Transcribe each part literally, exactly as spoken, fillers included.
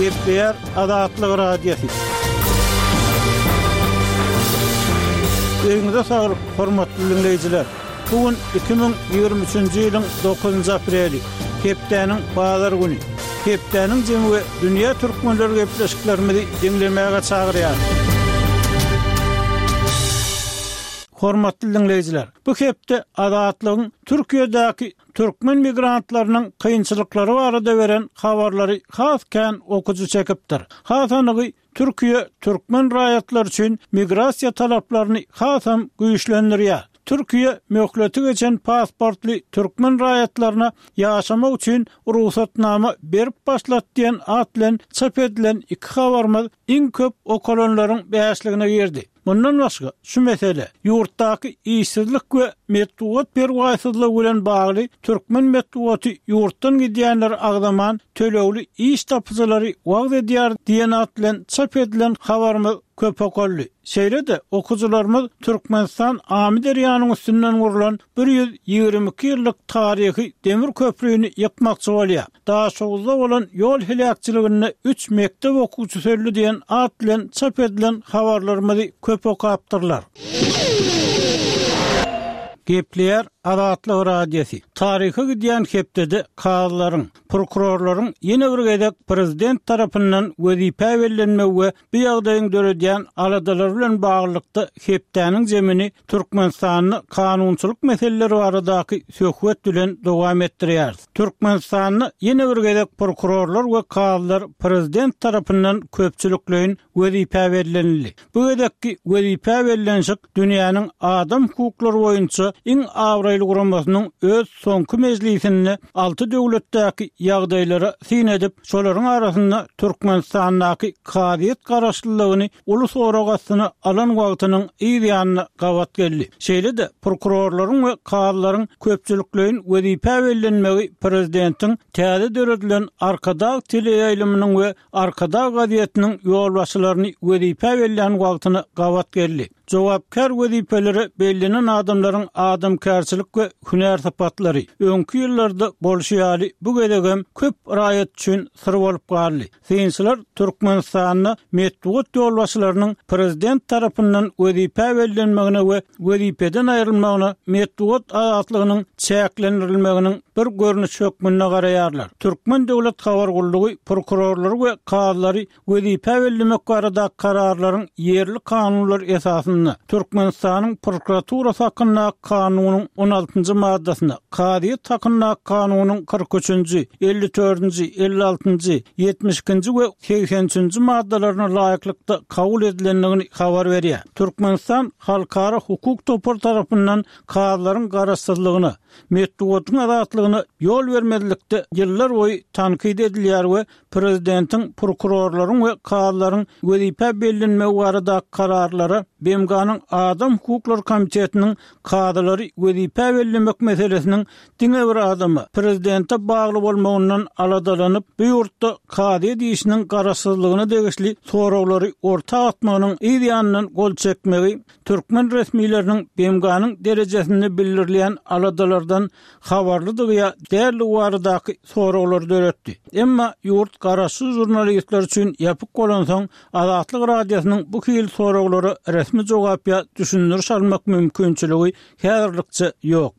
Gepleyer Adatlyk Radiosu. Öňüňizde saglyk, hormatly dinleýijiler. Bugün iki bin ýygrimi üçinji ýylyň dokuzynjy apreli, Hepdeniň bazar güni. Hepdeniň jemgy dünýä türkmenleri gepleşiklerimizi dinlemäge çagyrýar. Hormatly dinleýijiler, bu hepde adatlygyň Türkiýedäki türkmen migrantlarynyň kynçylyklary barada beren habarlary hasken okuju çekipdir. Hasanygy Türkiýe türkmen raýatlar üçin migrasiýa talaplaryny hasam güýçlendirýär. Türkiýe möhleti geçen pasportly türkmen raýatlaryna ýaşamak üçin ruhsatnama berip başlatdy diýen at bilen çap edilen iki habarmy iň köp okolonlaryň bäşligine girdi. Bundan başga şu mesele ýurtdaky işsizlik we medeniýet perwaýsyzlygy bilen bagly türkmen medeniýeti ýurtdan gidýänler agdaman tölegli iş tapyjylary wagt edýär diýen at bilen çap edilen habarmy köp okolly. Şeýle-de okujularymyz Türkmenistan Amy derýanyň üstünden gurulan bir ýüz ýygrimi iki ýyllyk taryhy demir köprüni ýapmakçy bolýar. Daha şowuzda bolan ýol helakçylygyny üç mektep okuwçysy öldü diýen at bilen çap edilen habarlarymyzy köp okapdyrlar. Gepleyer Adatlyk Radiosu. Taryhy gidýän hepdede kazylaryň, prokurorlaryň ýene bir gedek prezident tarapyndan wezipe berilmegi we bu ýagdaýyň döredýän aladalar bilen baglykda hepdeniň jemini Türkmenistanyň kanunçylyk meseleleri baradaky söhbet bilen dowam etdirýär. Türkmenistanyň ýene bir gedek prokurorlar we kazylar prezident tarapyndan köpçülikleýin wezipe berilmeli. Bu gedekki wezipe berilenşik dünýäniň adam hukuklary boýunça iň awraýly guramasynyň öz soňky mejlisinde alty döwletdäki ýagdaýlara sin edip, şolaryň arasynda Türkmenistanyň kadyet garaşlylygyny ulus oragasyna alan wagtynyň ýa-da gawat geldi. Şeýle-de prokurorlaryň we kadylaryň köpçülikleýin wezipe berilmegi prezidentiň täze döredilen arkada teleýaýlymynyň we arkada gazetiniň ýolbaşçylaryny wezipe berilen wagtyna gawat geldi. Jogapkar wezipeleri bellenen adamlaryň adamkärçilik we hünär sapatlary öňkü ýyllarda bolşýaly bu gedegem köp raýat üçin syr bolup galdy. Synçylar Türkmenistanyň medeniýet ýolbaşçylarynyň prezident tarapyndan wezipe berilenmegine we wezipeden aýrylmagyna medeniýet azatlygynyň çäklendirilmeginiň bir görnüş hökmüne garaýarlar. Türkmen döwlet habar gullugy prokurorlary we kadylary wezipe berilmek barada kararlaryň yerli kanunlar esasyny Türkmenistanyň prokuraturasy hakkynda kanunyň on altynjy maddasyna, kadyet hakkynda kanunyň kırk üçinji, elli dördünji, elli altynjy, ýetmiş ikinji we seksen üçinji maddalaryna laýyklykda kabul edilendigini habar berýär. Türkmenistan halkara hukuk topar tarapyndan kadylaryň garaşsyzlygyny, medeniýetiň azatlygyny ýol bermedilikde ýyllar boýy tankyd edilýär we prezidentiň prokurorlaryň we kadylaryň wezipe berilmegi barada kararlara Bemganyň Adam Hukuklar Komitetiniň kadylary wezipe berilmek meselesiniň diňe bir adamy prezidente bagly bolmagyndan aladalanyp bu ýurtda kady diýişiniň garaşsyzlygyna degişli soraglary orta atmagynyň ýa-da gol çekmegi türkmen resmiýetleriniň Bemganyň derejesini bildirýän aladalardan habarlydygy därli waradaky soraglary döretdi. Emma ýurt garaşsyz jurnalistler üçin ýapyk bolan soň Adatlyk Radiosynyň bu hil soraglary resmi jogapya düşünür salmak mümkinçiligi häzirlikçe ýok.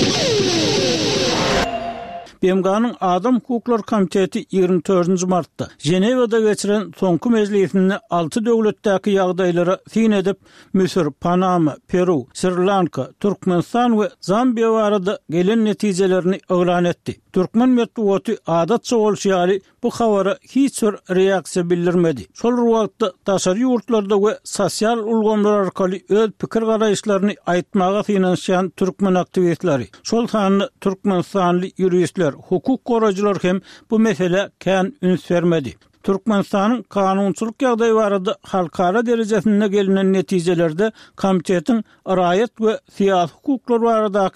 Bemganyň Adam Hukuklar Komiteti ýygrimi dördünji martda Jenewada geçiren soňky mejlisinde alty döwletdäki ýagdaýlara sin edip Misir, Panama, Peru, Sri Lanka, Türkmenistan we Zambiya barada gelen netijelerini öwran etdi. Türkmen medeniýeti adatça bolşýaly bu habara hiç bir reaksiýa bildirmedi. Şol wagtda taşary ýurtlarda we sosial ulgamlar arkaly öz pikir garaýşlaryny aýtmaga synanýan türkmen aktivistleri, şol sany Türkmenistanly ýuristler, hukuk goraýjylar hem bu mesele kän üns bermedi. Türkmenistanyň kanunçylyk ýagdaýy barada halkara derejesinde gelinen netijelerde komitetin raýat we siýasy hukuklar baradaky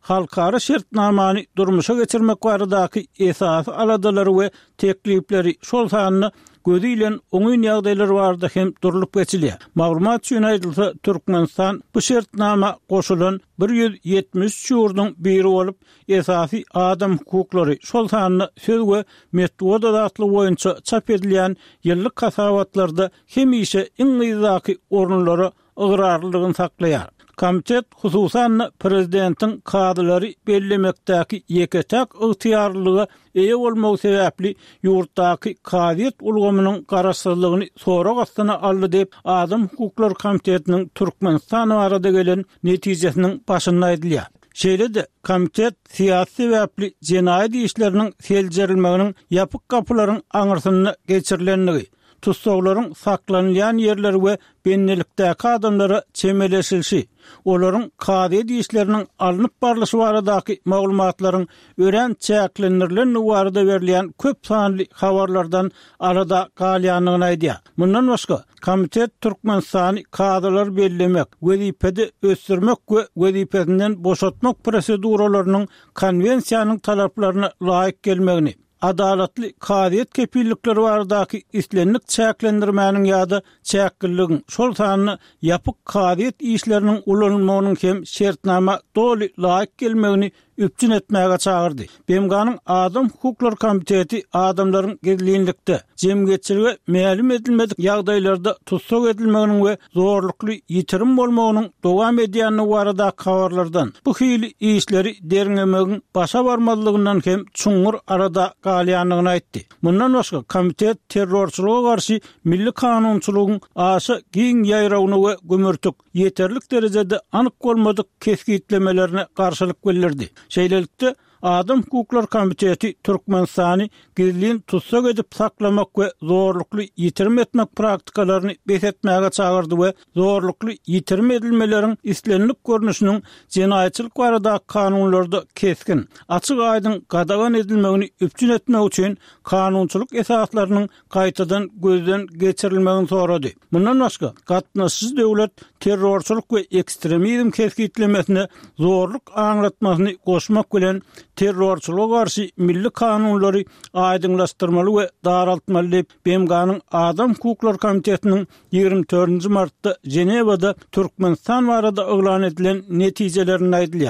halkara şertnamany durmuşa geçirmek baradaky esas aladylary we teklipleri şol sanyny gözi ile oňyn ýagdaýlary barada hem durulup geçilýär. Maglumat üçin aýdylsa, Türkmenistan bu şertnama goşulan bir ýüz ýetmiş üç ýurduň biri bolup, esasy adam hukuklary şol sanyny söz we metoda datly boýunça çap edilýän ýyllyk kasawatlarda hemişe iň gyzaky orunlary ıgrarlygyny saklaýar. Komitet hususan prezidentin kadrları bellemekdäki ýeketek ygtyýarlygy eýe bolmagy sebäpli ýurtdaky kadiýet ulgamynyň garaşsyzlygyny sorak astyna aldy dep Adam Hukuklar Komitetiniň Türkmenistan barada gelen netijesiniň başynda aýdylýar. Şeýle-de komitet siýasy sebäpli jenaýat işleriniň seljerilmeginiň ýapyk kapylaryň aňyrsyny geçirilenligi, tutsaglaryň saklanýan ýerleri we bennelikdäki adamlara çemeleşilşi, olaryň kadiýet işleriniň alınıp barlyşy baradaky maglumatlaryň ören çäklenirlenligi barada berilýän köp sanly habarlardan arada galýanyny aýdýar. Mundan başga, komitet Türkmenistany kadrlar bellemek, wezipede ösdürmek we wezipesinden boşatmak proseduralarynyň konwensiýanyň talaplaryna laýyk gelmegini, adalatly kadiýet kepillikleri baradaky islenlik çäklendirmäniň ýa-da çäkilligiň şol sanyny ýapyk kadiýet işleriniň ulanmagynyň hem şertnama doly laýyk gelmegini üpçün etmäge çağırdy. B M G'nyň Adam Hukuklar Komiteti adamlaryň gezginlikde, jemgyýetçiligi mälim edilmedik ýagdaýlarda tutsak edilmeginiň we zorlukly ýitirim bolmagynyň dowam edýäni barada habarlardan bu hili işleri deriňemegiň başa barmadylygyndan hem çuňur arada galýanyny aýtdy. Mundan başga komitet terrorçylyga garşy milli kanunçylygyň aşy giň ýaýragyny we gömürtük ýeterlik derejede anyk bolmadyk keskitlemelerini garşylyk bildirdi. Şeýlelikde Adam Hukuklar Komiteti Türkmenistany gizlin tutsak edip saklamak we zorlukly ýitirim etmek praktikalarını besetmäge çağırdy we zorlukly ýitirim edilmeleriň islenlik görnüşiniň jenaýatçylyk barada kanunlarda keskin, açyk aýdyn gadagan edilmegini üpçün etmek üçin kanunçylyk esaslarynyň gaýtadan gözden geçirilmegini sorady. Mundan başga, gatnaşyk döwlet terrorçylyk we ekstremizm keskitlemesine zorluk aňlatmasyny goşmak bilen terrorçylyga garşy milli kanunlary aýdynlaşdyrmaly we daraltmaly diýip B M G'nyň Adam Hukuklar Komitetining ýygrimi dördünji martda Jenewada Türkmenistan barada oglan edilen netijelerini aýdylýar.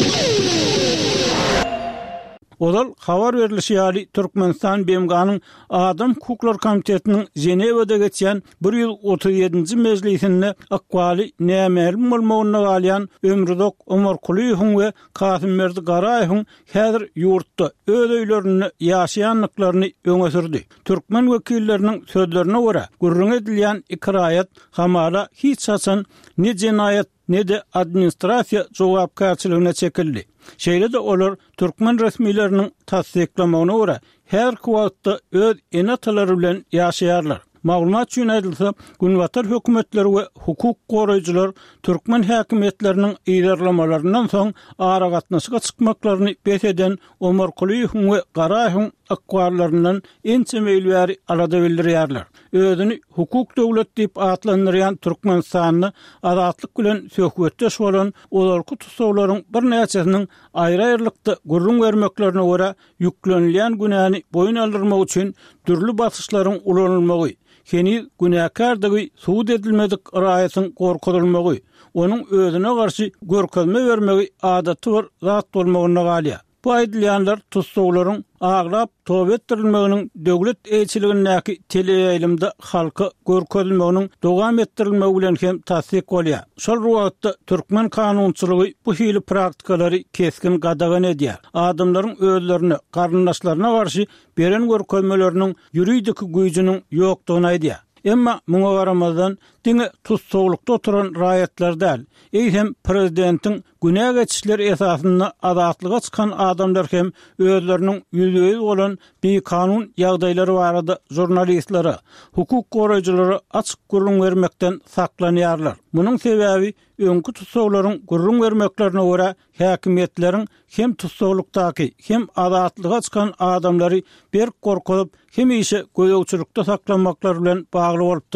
Odal habar berilişi ýaly Türkmenistan B M G'nyň Adam Hukuklar Komitetining Jenewada geçýän bir ýüz otuz ýedinji mejlisinde akwaly nämelim bolmagyna galýan Ömrüdok Ömer Kulyýewiň we Kasym Merdi Garaýewiň häzir ýurtda öz öýlerini ýaşaýanlyklaryny öňe sürdi. Türkmen wekilleriniň sözlerine görä, gurrun edilýän ikraýat hamala hiç haçan ne jenaýat ne de administrasiýa jogapkarçylygyna çekildi. Şeýle-de olar Türkmen resmiýetleriniň tasdiklamagyna görä her wagtda öz enatalary bilen ýaşaýarlar. Maglumat üçin aýdylsa, günwatar hökümetleri we hukuk goraýjylar Türkmen häkimetleriniň ýerlemalarynyň soň ara gatnaşyga çykmaklaryny beseden Ömer Kulyýewiň we Garaýewiň akwarlaryndan ençe meýilbäri alada bildirýärler. Özüni hukuk döwlet diýip atlandyrýan Türkmenistanyny azatlyk bilen söhbetdeş bolan olarky tutsaglaryň bir näçesiniň aýry-aýrylykda gurrun bermeklerine görä ýüklenilýän günäni boyun aldyrmak üçin türlü basyşlaryň ulanylmagy, heni günäkardygy suud edilmedik raýatyň gorkutulmagy, onuň özüne garşy görkezme bermegi adaty bir zat bolmagyna galýar. Bu aýdylýanlar tutsaglaryň aglap towba etdirilmeginiň döwlet eýçiligindäki teleýelimde halka görkezilmeginiň dowam etdirilmegi bilen hem tasdik bolýar. Şol wagtda Türkmen kanunçylygy bu hili praktikalary keskin gadagan edýär. Adamlaryň özlerini, garyndaşlaryna garşy beren görkezmeleriniň ýuridik güýjüniň ýokdugyny aýdýar. Emma muňa garamazdan diňe tutsaglykda oturan raýatlar däl, eýsem prezidentiň günä geçişler esasynda azatlyga çykan adamlar hem özleriniň ýüzüýüz bolan bir kanun ýagdaýlary barada jurnalistlere, hukuk goraýjylary açyk gurrun bermekden saklanýarlar. Munyň sebäbi öňkü tutsaglaryň gurrun bermeklerine görä häkimetleriň hem tutsaglykdaky hem azatlyga çykan adamlary bir gorkup hem işe göýükçülükde saklanmaklary bilen bagly bolup durýar.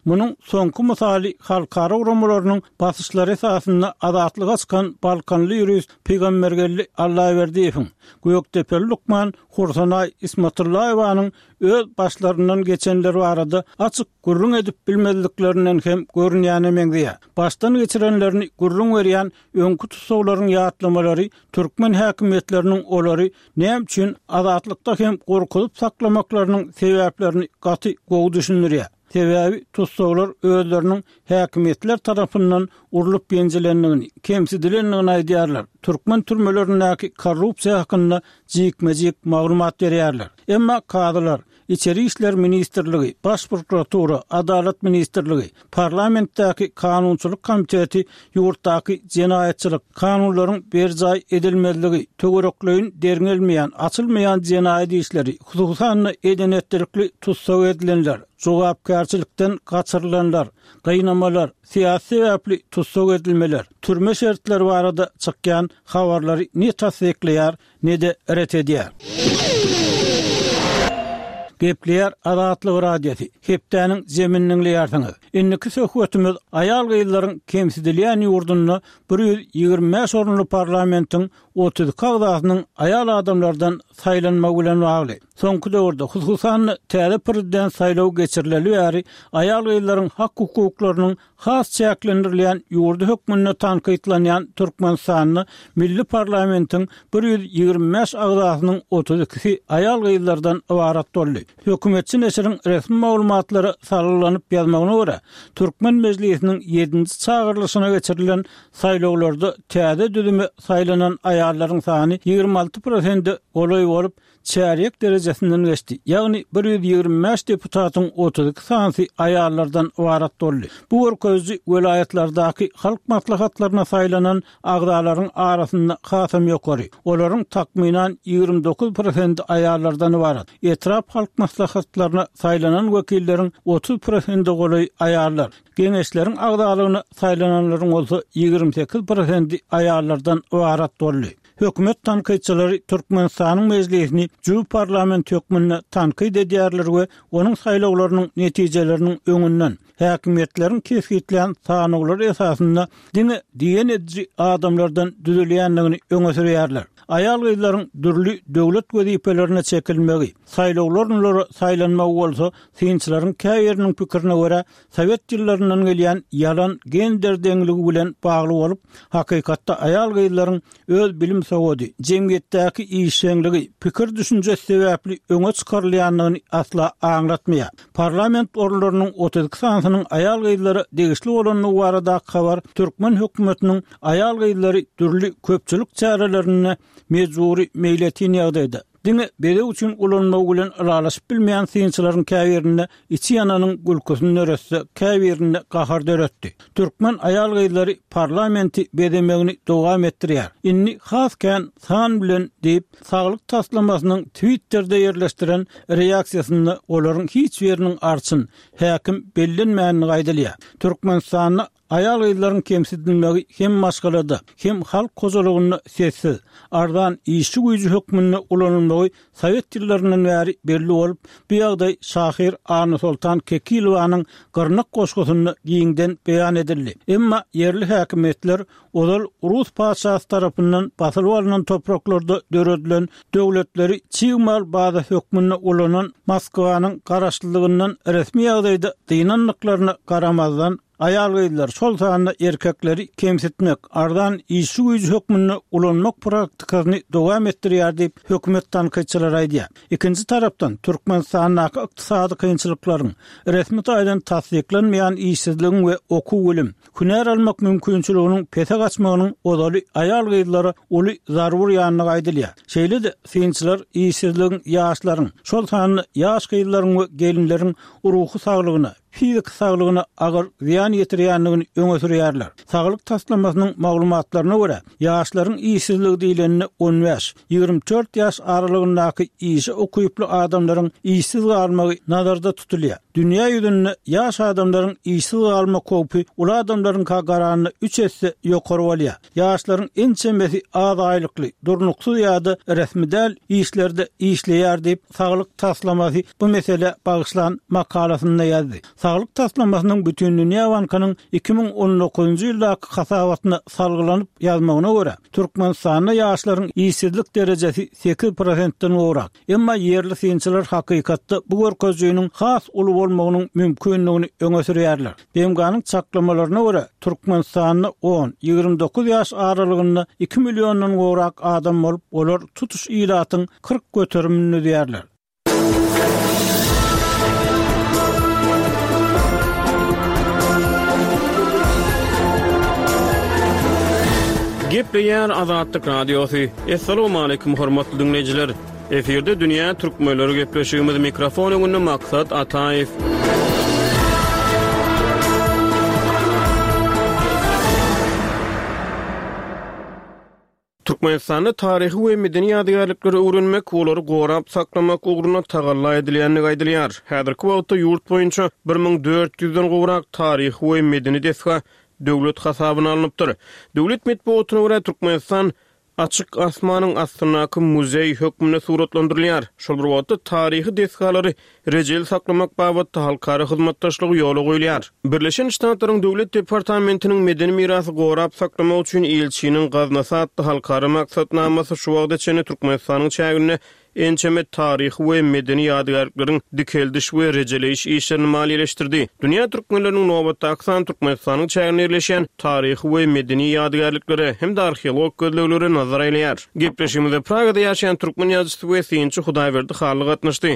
Munun soňky misaly halkara uramalarynyň basışlary esasynda azatlyga çykan Balkanly ýürüs Peýgambergelli Allahyberdiýewiň Gökdepeli Lukman Hursanay Ismatullaýewanyň öz başlarından geçenler barada açyk gurrun edip bilmezliklerinden hem görünýän emegdiýär. Baştan geçirenlerini gurrun berýän öňkü tutsaglaryň ýatlamalary türkmen häkimetleriniň olary näme üçin azatlykda hem gorkulyp saklamaklarynyň sebäplerini gaty gowy düşünýär. Sebebi tutsaglar özleriniň häkimetler tarapyndan urulup ýenjilendigini, kemsidilendigini aýdýarlar. Türkmen türmelerindäki korrupsiýa hakynda jikmejik maglumat berýärler. Emma kadylar, İçeri İşler Ministrligi, Baş Prokuratura, Adalet Ministrligi, Parlamentdäki Kanunçylyk Komiteti ýurtdaky jenaýatçylyk kanunlaryň berjay edilmezligi, töwerekleýin derňelmeýän, açylmaýan jenaýat işleri, hususan edenetdirikli tutsag edilenler, jogapkärçilikden gaçyrylanlar, gynamalar, siýasy sebäpli tutsag edilmeler, türme şertleri barada çykýan habarlary ne tasdikleýär, ne de ret edýär. Gepleýär Azatlyk radiosi. Hepdäniň zemininiň ýartyňy. Inniki söhbetimiz aýal gyýlaryň kemsidilýän ýurduny bir ýüz ýigirme beş orunly parlamentiň otuz kagdasynyň aýal adamlardan saýlanmagy bilen bagly. Soňky döwürde hususan täze prezident saýlawy geçirileli bäri aýal gyýlaryň hak hukuklarynyň has çäklendirilýän ýurdu hökmüne tanqytlanýan Türkmenistanyň milli parlamentiň bir ýüz ýigirme beş agdasynyň otuz ikisi aýal gyýlardan ibarat boldy. Hökümetçi neşriň resmi maglumatlary saralanyp ýazmagyna görä, Türkmen Mejlisiniň ýedinji çağırylışyna geçirilen saýlawlarda täze düzüme saýlanan aýallaryň sany ýigirme alty prosent golay bolup çärik derejesinden geçdi. Ýagny bir ýüz ýigirme beş deputatyň otuz iki sanysy aýallardan ibarat boldy. Bu örkezji welaýatlardaky halk maslahatlaryna saýlanan agdalaryň arasynda hasam ýokary. Olaryň takminan ýigirme dokuz prosent aýallardan ibarat. Etraf halk maslahatlaryna saýlanan wekilleriň otuz prosent golay aýallar. Geňeşleriň agdalaryna saýlananlaryň bolsa ýigirme sekiz prosent aýallardan ibarat boldy. Hökümet tanqytçylary Türkmenistanyň mejlisini Juw parlament hökmüne tanqyd edýärler we onuň saýlawlarynyň netijeleriniň öňünden häkimetleriň kesgitlen sanaglary esasynda dini diýen edici adamlardan düzülýänligini öňe sürýärler. Aýal gyýlaryň dürli döwlet wezipelerine çekilmegi, saýlawlaryň saýlanmagy bolsa, synçylaryň käýeriniň pikirine görä, Sowet ýyllaryndan gelýän ýalan gender deňligi bilen bagly bolup, hakykatda aýal gyýlaryň öz bilim sowady, jemgyýetdäki işçiligi, pikir düşünje sebäpli öňe çykarylýanlygyny asla aňlatmaýar. Parlament orunlarynyň otuz iki sanasynyň aýal gyýlary degişli bolanyny barada habar Türkmen hökümetiniň aýal gyýlary dürli köpçülik çärelerine mezuri meýletin ýagdaýda. Dini bere üçin ulanmagy bilen aralaşyp bilmeýän synçylaryň käýerine içi ýananyň gülküsini nöretse käýerine gahar döretdi. Türkmen aýal gyýlary parlamenti bedemegini dowam etdirýär. Inni hasken san bilen diýip saglyk taslamasynyň Twitter'de ýerleşdiren reaksiýasyny olaryň hiç beriniň arçyn häkim bellenmäni gaýdalýar. Türkmenistanyň aýal gyýlaryň kemsidilmegi hem maşgalada, hem halk kozalygyny sessiz, ardan işçi güýji hökmüne ulanylmagy Sowet ýyllaryndan bäri belli bolup, bu ýagdaý Şahir Arny Sultan Kekilowanyň gyrnak goşgusyny giňden beýan edildi. Emma yerli häkimetler olal Rus paşasy tarapyndan basylyp alynan topraklarda döredilen döwletleri çyğmal baza hökmüne ulanan Moskwanyň garaşlylygyndan resmi ýagdaýda dynanlyklaryna garamazdan aýal gyýlar şol sanyny erkekleri kemsitmek, ardan işçi güýji hökmüne ulanmak praktikasyny dowam etdirýär diýip hökümet tanqytçylary aýdýar. Ikinji tarapdan Türkmenistanyň ykdysady kynçylyklaryň resmi taýdan tasdiklenmeýän işsizligiň we okuw bilim, hüner almak mümkinçiliginiň pete gaçmagynyň odaly aýal gyýlary uly zarur ýanyny aýdylýar. Şeýle-de synçylar işsizligiň ýaşlaryň, şol sanyny ýaş gyýlaryň we gelinleriň ruhy saglygyna, fizik saglygyna agyr ziýan ýetirýänligini öňe sürýärler. Saglyk taslamasynyň maglumatlaryna görä, ýaşlaryň işsizligi diýileni on beş ýigirme dört ýaş aralygyndaky işi okuyuply adamlaryň işsiz galmagy nazarda tutulýar. Dünýä ýüzünde ýaş adamlaryň işsiz galma köpü ula adamlaryň kagarany üç esse ýokary bolýar. Ýaşlaryň en çembesi az aýlykly, durnuksyz ýa-da resmidäl işlerde işleýär diýip saglyk taslamasy bu mesele bagyşlan makalasynda ýazdy. Sağlyk taslamasynyň bütünlüğini Ýawankanyň iki ming on dokuzunjy ýyldaky hasabatyna salgylanyp ýazmagyna görä, Türkmenistanda ýaşlaryň işsizlik derejesi sekiz prosentden gorak. Emma yerli synçylar hakykatda bu görkezýüniň has uly bolmagynyň mümkinligini öňe sürýärler. Bemganyň çaklamalaryna görä, Türkmenistanyň on ýygrimi dokuz ýaş aralygynda iki millionyň gorak adam bolup, olar tutuş ýylatyň kırk göterimini ödýärler. Gepleýär Azatlyk Radiosu. Assalamu alaykum hormatly dinleýijiler. Eferde dünýä türkmenleri gepleşýümiz mikrofon öňünde maksat Ataýew. Türkmenistanyň taryhy we medeni ýadygärliklary öwrenmek, olary gorap saklamak ugruna tagalla edilýänligi aýdylýar. Häzirki wagtda ýurt boýunça bir ming dört ýüzden gowrak taryhy we medeni deska döwlet hasabyna alınıpdyr. Döwlet medeniýetyne görä Türkmenistan açyk asmanyň astynaky muzey hökmüne suratlandyrylýar. Şol bir wagtda taryhy deskalary rejel saklamak babatda halkara hyzmatdaşlygy ýoly goýulýar. Birleşen Ştatlaryň döwlet departamentiniň medeni mirasy gorap saklamak üçin elçiniň gaznasy atly halkara maksatnamasy şu wagtda çene Türkmenistanyň çägine ençeme taryhy we medeni ýadygärliklaryň dikeldiş we rejeleýiş işlerini maliýeleşdirdi. Dünýä türkmenleriniň nowatda aksan Türkmenistanyň çägine ýerleşen taryhy we medeni ýadygärliklary hem-de arheolog gözlegleri nazar aýlýar. Gepleşigimizde Pragada ýaşaýan türkmen ýazgysy we synçy Hudaýberdi Halyk gatnaşdy.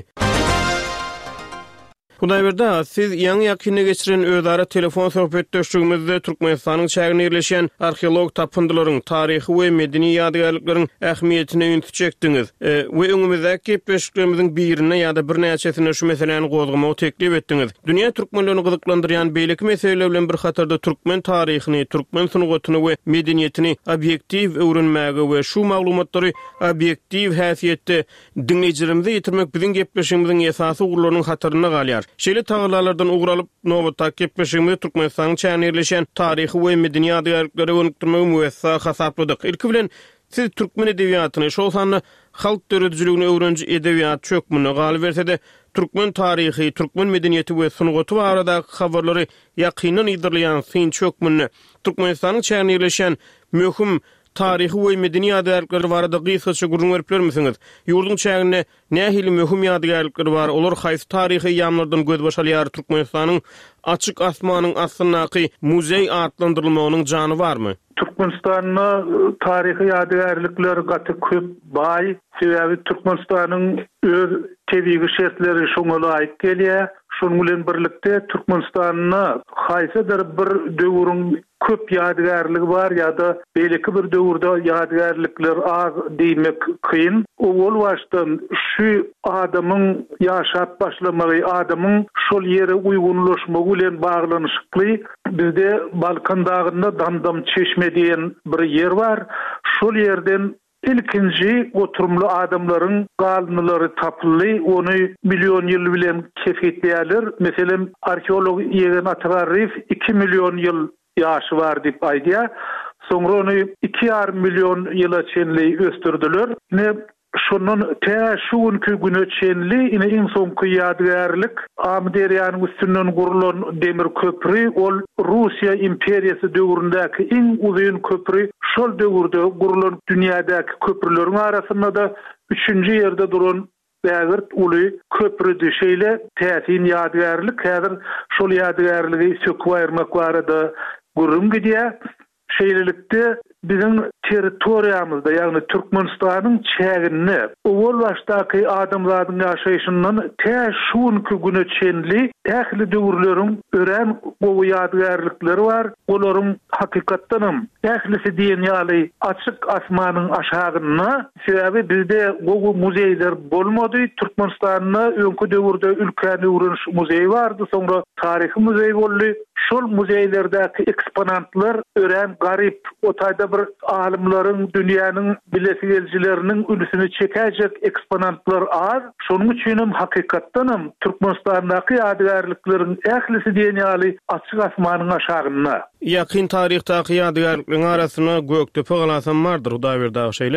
Hudaýberdi, siz ýaňy ýakyny geçiren özara telefon söhbetdeşligimizde Türkmenistanyň çägine ýerleşen arheolog tapyndylaryň taryhy we medeni ýadygärliklaryň ähmiýetine ýönüp çekdiňiz. E, we öňümüzdäki gepleşiklerimiziň birine ýa-da bir näçesine şu meseleni gozgamagy teklip etdiňiz. Dünýä türkmenlerini gyzyklandyrýan beýleki meseleler bilen bir hatarda türkmen taryhyny, türkmen sunugatyny we medeniýetini objektiw öwrenmäge we şu maglumatlary objektiw häsiýetde dinleýijilerimize ýetirmek biziň gepleşigimiziň esasy ugurlarynyň hatyryna galýar. Şeýle tagalarlardan ugralyp nowatda gepleşigimizde Türkmenistanyň çägine ýerleşen taryhy we medeni ýadygärliklary öňüpdirmegi müwessa hasapladyk. Ilki bilen siz türkmen edebiýatyny, şol sanly halk döredijligini öwrenji edebiýat çökmüne galy bersede, türkmen taryhy, türkmen medeniýeti we sunugaty baradaky habarlary ýakynan ýydyrlayan syn çökmüne Türkmenistanyň çägine ýerleşen möhüm taryhy we medeni ýadygärliklary barada gysgaça gurun berip bermisiňiz? Ýurdun çägine nähili möhüm ýadygärlikleri bar? Olar haýsy taryhy ýamlardan göz başalýar? Türkmenistanyň açyk asmanyň astynaky muzey atlandyrylmagynyň jany barmy? Türkmenistanyň taryhy ýadygärlikleri gaty köp baý. Sebäbi Türkmenistanyň öz tebigi şertleri şoňa aýt gelýär. Şonuň bilen birlikde Türkmenistanyň haýsydyr bir döwrüň köp ýadygärligi bar ýa-da beýleki bir döwürde ýadygärlikler az diýmek kyn. O bol başdan şu adamyň ýaşap başlamagy, adamyň şol ýere uýgunlaşmagy bilen baglanyşykly. Bizde Balkan dagynda Damdam çeşme diýen bir ýer bar. Şol ýerden ilkinji oturumlu adamların galnıları tapılı, onu milyon yıl bilen kefetleyeler. Mesela arkeolog Yeğen Atagarif iki milyon yıl yaşı var deyip aýdýar. Sonra onu iki yarım milyon yıla çenli östürdüler. Ne şunun te şu günkü güne çenli ine en soňky ýadygärlik Amderiýanyň üstünden gurulan demir köprü, ol Russiýa imperiýasy döwründäki en uzun köprü. Şol döwürde gurulan dünýädäki köprüleriň arasynda da üçünji ýerde duran Bägirt uly köprüdi şeýle täsin ýadygärlik. Häzir şol ýadygärligi söküp aýyrmak barada gurrum gidýär. Şeýlelikde bizim territoriýamyzda, ýagny Türkmenistanyň çägine, owol başdaky adamlaryň ýaşaýşyndan tä şu günkü güne çenli ähli döwürleriň ören gowy ýadygärlikleri bar. Olaryň hakykatdanam ählisi diýen ýaly açyk asmanyň aşagyna, sebäbi bizde gowy muzeýler bolmady. Türkmenistanyň öňkü döwürde ülkän öwrenş muzeýi bardy, soňra taryhy muzeýi boldy. Şol muzeýlerdäki eksponatlar ören garip, otaýda bir alimlaryň, dünýäniň bilesi geljileriniň ülüsini çekäjek eksponatlar az. Şonuň üçin hem hakykatdanam Türkmenistandaky ýadygärlikleriň ählisi diýen ýaly açyk asmanyň aşagyna. Ýakyn taryhdaky ýadygärlikleriň arasyna Göktepe galasam bardyr, Hudaýberdi şeýlemi?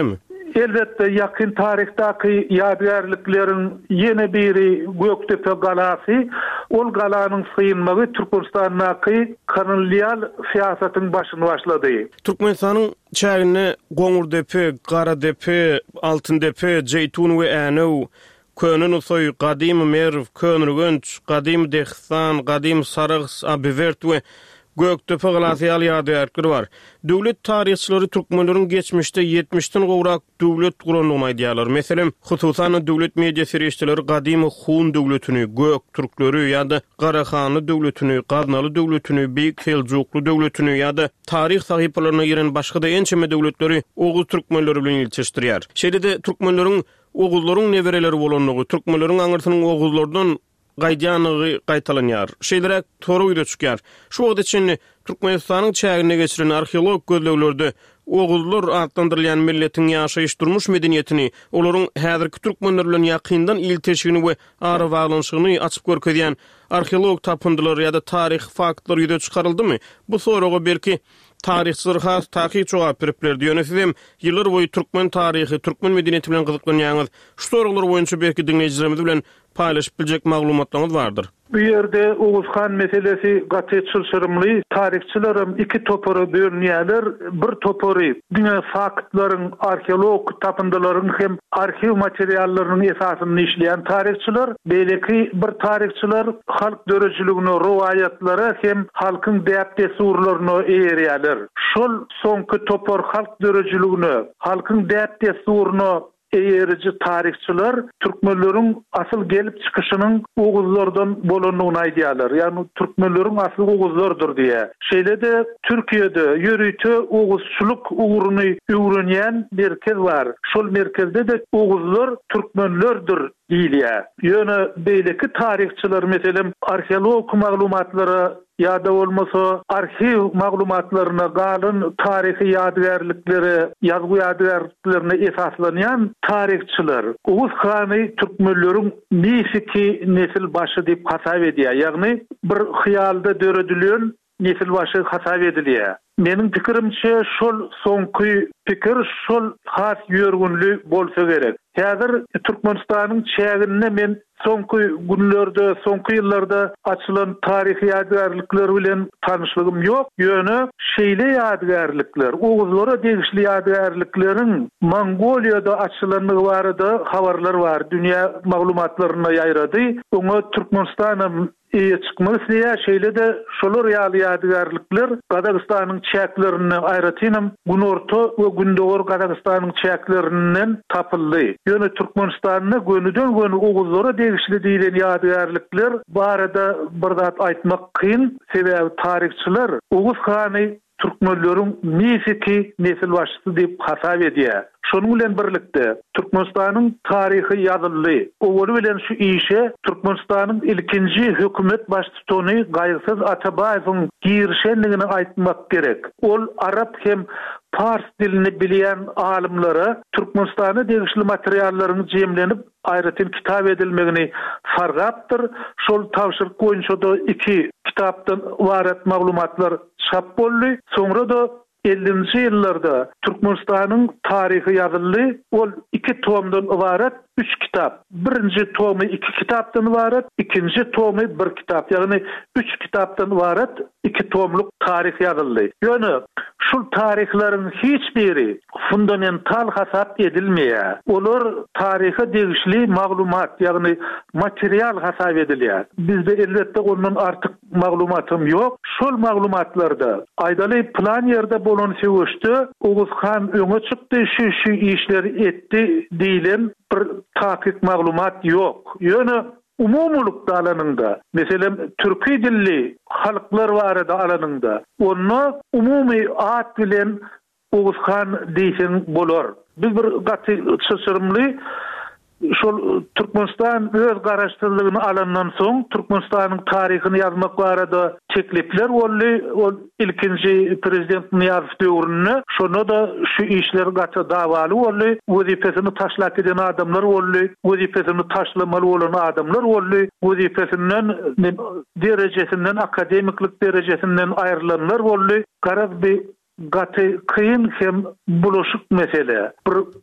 elbette yakın tarihtaki yadigarlıkların yeni biri Göktepe galasy. Ol galanyň sıyınmagy Türkmenistanyň kolonial siýasatyň başyny başlady. Türkmenistanyň çägine Goňurdepe, Garadepe, Altyndepe, Jeytun we Änew, Könün soy gadim Merv, Könürgünç, gadim Dehsan, gadim Sarıgs, Abivert we Göktepe galasyal ýadygarlyklary bar. Döwlet tarihçileri türkmenleriň geçmişde yetmişden gowrak döwlet guranyny aýdýarlar. Meselem, hususan döwlet media serişçileri gadim Hun döwletini, Gök türkleri ýa-da Garahany döwletini, Gaznaly döwletini, Beýik Seljuklu döwletini ýa-da tarih sahypalaryna giren başga-da ençeme döwletleri Oğuz türkmenleri bilen ilçeşdirýär. Şeýle-de türkmenleriň oguzlaryň nebereleri bolanlygy, türkmenleriň aňyrsynyň oguzlardan gaýdýanygy gaýtalanýar. Şeýlerek tory ýüze çykýar. Şu wagt içinde Türkmenistanyň çägine geçiren arheolog gözleglerde oguzlar adlandyrylýan milletiň ýaşaýyş durmuş medeniýetini, olaryň häzirki türkmenler bilen ýakyndan ilteşigini we ara baglanşygyny açyp görkezýän arheolog tapyndylar ýa-da tarih faktlar ýüze çykaryldymy? Bu soraga belki tarihçiler has tahqiq jogap beripler diýen sizem ýyllar boýy türkmen tarihi, türkmen medeniýeti bilen gyzyklanýaňyz şu soralar boýunça belki dinleýijilerimiz bilen paýlaşyp biljek maglumatlaryňyz bardyr. Bu ýerde Oğuzhan meselesi gaty çylşyrymly, tarihçilerim iki topora bölünýärler. Bir topory dünya faktlaryň, arheolog tapyndylaryň hem arxiv materiallarynyň esasyny işleýän tarihçiler, beýleki bir tarihçiler halk dörejiligini, rowayatlary hem halkyň däp desurlaryny eýerýärler. Şol soňky topor halk dörejiligini, halkyň däp desuruny eýerici tarihçiler türkmenleriň asyl gelip çykyşynyň oguzlardan bolanyny aýdýarlar. Ýani türkmenleriň asyl oguzlardyr diýe. Şeýle-de Türkiýede ýörüýte oguzçylyk uguruny öwrenýän merkez bar. Şol merkezde de oguzlar türkmenlerdir diýilýär. Ýöne beýleki tarihçiler meselem arheolog maglumatlary ýa-da bolmasa arxiv maglumatlaryna galyn tarihi ýadygarlykları, ýazgy ýadygarlyklaryna esaslanýan tarihçiler Oğuz hany türkmenleriň nisiki nesil başı diýip hasap edýär. Ýagny bir hyýalda döredilen nesil başı hasap edilýär. Meniň pikirimçe şol soňky pikir şol has ýörgünlük bolsa gerek. Häzir Türkmenistanyň çägine men soňky günlerde, soňky ýyllarda açylan tarihi ýadygarlyklar bilen tanyşlygym ýok. Ýöne şeýle ýadygarlyklar, Oğuzlara degişli ýadygarlyklaryň Mongoliýada açylanyny barada habarlar bar. Dünýä maglumatlaryna ýaýrady. Oňa Türkmenistanyň eýe çykmasy şeýle de şolar ýaly ýadygarlyklar Gazagystanyň çäklerini aýratynam günorta we gündogor Gazagystanyň çäklerinden tapyldy. Ýöne Türkmenistanyň gönüden göni Oğuzlara degişli diýilen ýadygarlyklar barada bir zat aýtmak kyn, sebäbi tarihçiler Oğuz hany türkmenleriň nisiki nesil başçysy diýip hasap edýär. Şonuň bilen birlikde Türkmenistanyň tarihi ýazyldy. Owul bilen şu işe Türkmenistanyň ilkinji hökümet başçysyny Gaýsız Atabaýewiň girişenligini aýtmak gerek. Ol arap hem Fars dilini bilýän alimlara Türkmenistana degişli materiallaryny jemlenip aýratyn kitap edilmegini sargapdyr. Şol tawşyryk goýunça da iki kitapdan warat maglumatlar çap boldy. Soňra da ellinji ýyllarda Türkmenistanyň tarihi ýazyldy. Ol iki tomdan ibaret üç kitap. Birinji tomy iki kitapdan ibaret, ikinji tomy bir kitap. Ýagny üç kitapdan ibaret iki tomluk tarih ýazyldy. Ýöne şul tarihlaryň hiç biri fundamental hasap edilmeýär. Olar tarihe degişli maglumat, ýagny material hasap edilýär. Bizde elbetde ondan artyk maglumatym ýok. Şol maglumatlarda aýdaly plan ýerde bolan söwüşde Oğuz han öňe çykdy, şu şu işleri etdi diýilen bir tahkik maglumat ýok. Ýöne umumluk alanynda, meselem türki dilli halklar barada alanynda, onu umumi at bilen Oğuz han diýsen bolar. Biz bir gaty çyşyrymly şol Türkmenistan öz garaşdyrlygyny alandan soň Türkmenistanyň tarihini ýazmak barada teklipler boldy. Ol ilkinji prezident Niýazow döwründe şonu da şu işler gaty dawaly boldy. Wezipesini taşlap eden adamlar boldy. Wezipesini taşlamaly bolan adamlar boldy. Wezipesinden derejesinden akademiklik derejesinden aýrylanlar boldy. Garaz bir gaty kıyın hem bulaşık mesele. Bir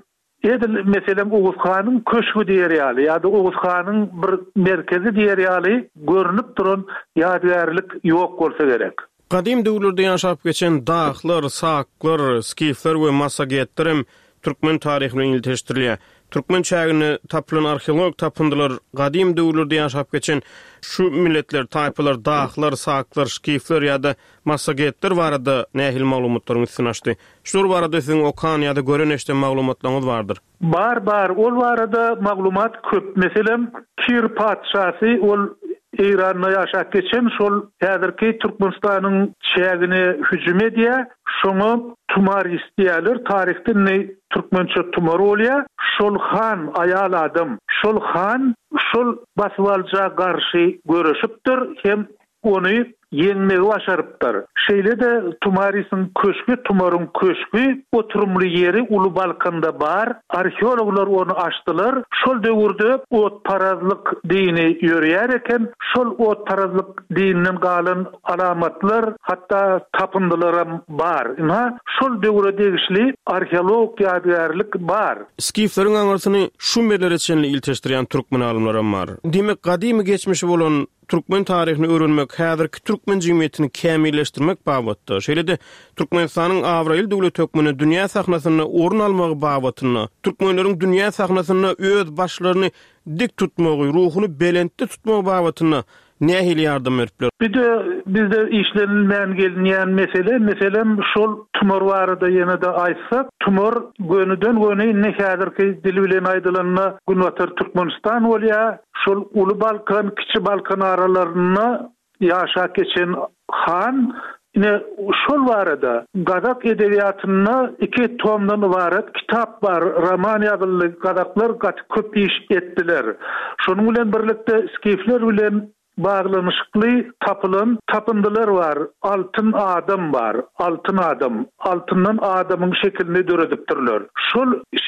Edil meselem Oğuz Xanyň köşkü diýer ýaly ýa-da Oğuz Xanyň bir merkezi diýer ýaly görünip duran ýadygärlik ýok bolsa gerek. Gadim döwürlerde ýaşap geçen dağlar, saklar, skifler we massagetlerim türkmen taryhyny ilteşdirilýär. Türkmen çägini tapylan arheolog tapyndylar gadim döwürlerde ýaşap geçen şu milletler, taýpalar, dağlar, saklar, skifler ýa-da massagetler barada nähil maglumatlaryň üstüne açdy. Şur barada siziň okan ýa-da gören eşde maglumatlaryňyz bardyr. Bar bar ol barada maglumat köp. Meselem Kir padşasy ol İran'da ýaşap geçen şol häzirki Türkmenistanyň çägine hüjüm edýär. Şoňa tumar isdiýärler. Tarihde ne türkmençe tumar bolýar. Şol han aýal adam. Şol han şol baswalja garşy görüşipdir hem ony ýeňmegi başarypdyr. Şeýle de tumarisin köşkü, tumarın köşkü oturumly ýeri Ulu Balkanda bar. Arheologlar onu açdylar. Şol döwürde ot parazlyk dini ýörýär eken, şol ot parazlyk dininden galan alamatlar, hatda tapyndylar bar. Ina şol döwüre degişli arheolog ýadygärlik bar. Skifleriň aňarsyny şu merlere çenli ilteşdirýän türkmen alymlaram bar. Demek gadymy geçmişi bolan Türkmen tarihini öğrenmek, häzirki türkmen jemgyýetini kämilleşdirmek babatda. Şeýle-de Türkmenistanyň Awrail döwlet hökmüne dünýä sahnasyna orun almagy babatyna, türkmenleriň dünýä sahnasyna öz başlaryny dik tutmagy, ruhuny belentde tutmagy babatyna nähili ýardam beripler. Bir de bizde işlenilmeyen gelinýän mesele, meselem şol tumor barada ýene de aýtsak, tumor gönüden göne ne häzirki dil bilen aýdylanyna günwatar Türkmenistan bolýar. Şol Ulu Balkan, Kiçi Balkan aralaryna ýaşap geçen han ine şol barada Gadak edebiýatyna iki tomdan ibaret kitap bar, roman ýazyldy. Gadaklar köp iş etdiler. Şonuň bilen birlikde skifler bilen bağlanışıklı tapılan tapındılar var. Altın adam var. Altın adam. Altından adamın şeklini döredipdirler. Şol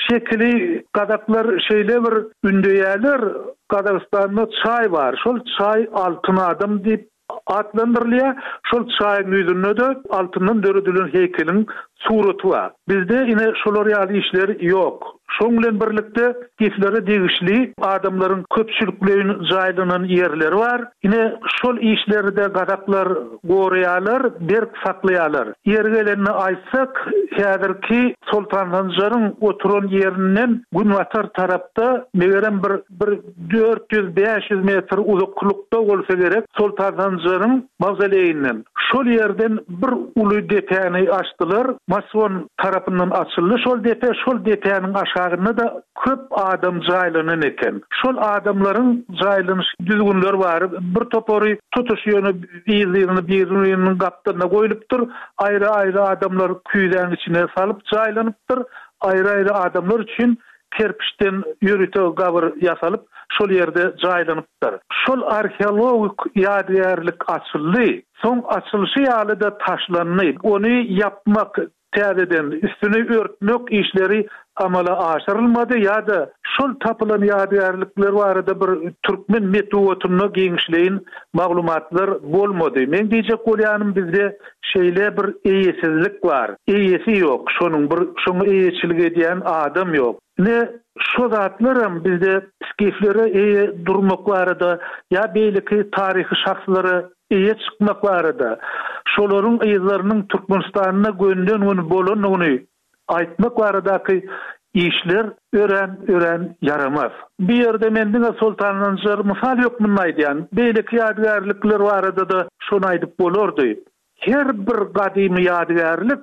şekli gadaklar şeýle bir ündüýärler. Gadakistan'da çay var. Şol çay altın adam diýip adlandyrylýar. Şol çaýyň ýüzünde de altından döredilen heykeliň suraty var. Bizde ine şolar ýaly işler ýok. Şoň bilen birlikde gifleri degişli adamlaryň köpçüliklerini jaýlanan ýerleri var. Ine şol işleri de gadaklar goraýarlar, berk saklaýarlar. Ýer gelenini aýtsak, häzirki Sultan Hanjaryň oturan ýerinden günwatar tarapda megerem bir bir dört yüz beş yüz metr uzaklykda bolsa gerek Sultan Hanjaryň mavzoleýinden. Şol ýerden bir uly depeni açdylar. Mason tarapyndan açyldy şol depe, şol depenin aşağına da köp adam jaýlanan eken. Şol adamlaryň jaýlanyş düzgünler bar. Bir topory tutuşýany ýyzyny biriniň gapdaryna goýulypdyr. Aýra-aýra adamlar küýden içine salyp jaýlanypdyr. Aýra-aýra adamlar üçin kerpiçden ýörüte gabir ýasalyp şol ýerde jaýlanypdyr. Şol arheologik ýadygärlik açyldy. Soň açylşy ýaly da taşlandy. Ony yapmak täzeden üstüne örtmek işleri amala aşyrylmady ýa-da şol tapylan ýadygärlikler barada bir türkmen metodyny giňişleýin maglumatlar bolmady. Men diýjek bolýanym bizde şeýle bir eýesizlik bar. Eýesi ýok. Şonuň bir şoňa eýeçilik edýän adam ýok. Ne şu zatlarım bizde skiflere eýe durmak barada ýa beýleki tarihi şahslary eýe çykmak barada şolaryň ýyzlarynyň Türkmenistanyna gönden onu bolanyny aýtmak baradaky işler ören ören yaramaz. Bir ýerde mendiňe Sultan Hanjar mysal ýokmuny aýdýan. Beýleki ýadygärlikler barada da şonu aýdyp bolardy. Her bir gadymy ýadygärlik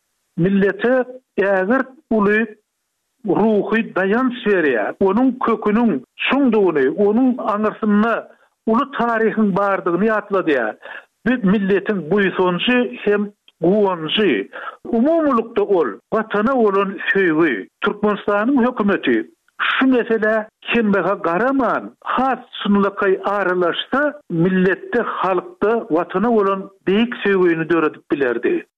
millete äger uly ruhy dayanç berýär. Onuň köküniň şuňdugyny, onuň aňyrsyna uly tarihin bardygyny ýatladýar. Bir milletiň buýsunçy hem guwançy. Umumlukda ol watana olan söýgi. Türkmenistanyň hökümeti şu mesele kimbeha garaman has sunlukay aralaşsa millette halkda watana olan beýik söýgüni döredip bilerdi.